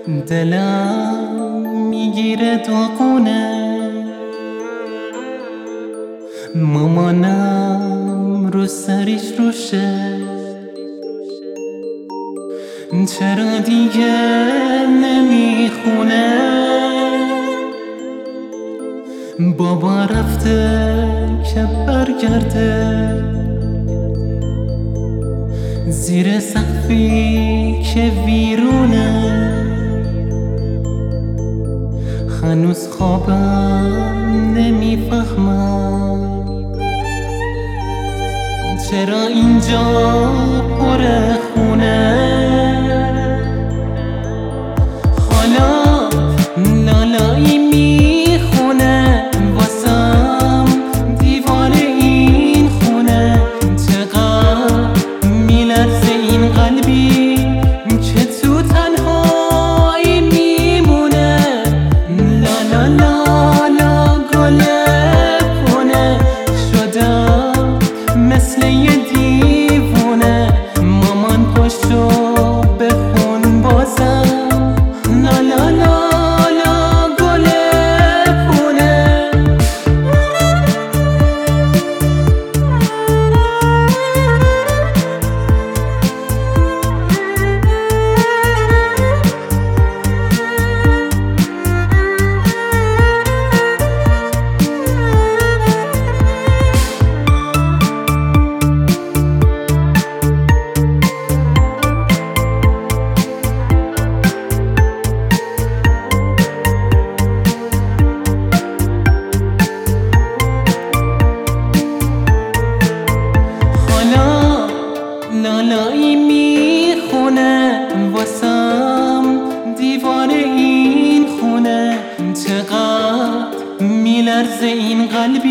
دلم میگیره داغونه، مامانم رو سریش روشه، چرا دیگه نمیخونه؟ بابا رفته که برگرده، زیر سقفی که ویرونه، هنوز خوابم نمیفهمم چرا اینجا پر خونه. حالا لالایی میخونه واسم دیوار این خونه، چقدر میلرزه این قلبی که تو تنهایی میمونه. لالا لالا گل پونه شدم مثل یه دیوونه، مامان پشتو بخون بازم. لالا لالا گل پونه. لالایی میخونه واسم دیوار این خونه، چقدر میلرزه این قلبی